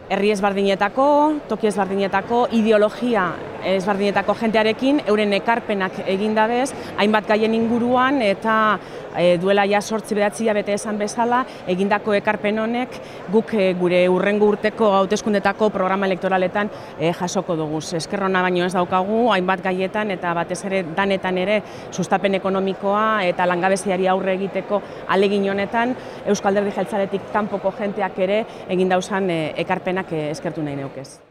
herri ezberdinetako, toki ezberdinetako, ideologia ezberdinetako jentearekin, euren ekarpenak egin dabez, hainbat gaien inguruan eta duela ja 8-9 hilabete esan bezala, egindako ekarpen honek guk gure hurrengo urteko hauteskundetako programa elektoraletan jasoko dugu. Esker ona baino ez daukagu, hainbat gaietan eta batez ere danetan ere sustapen ekonomikoa eta langabeziari aurre egiteko ahalegin honetan Eusko Alderdi Jeltzaletik kanpoko jenteak ere egin dauzan ekarpenak eskertu nahi neukez.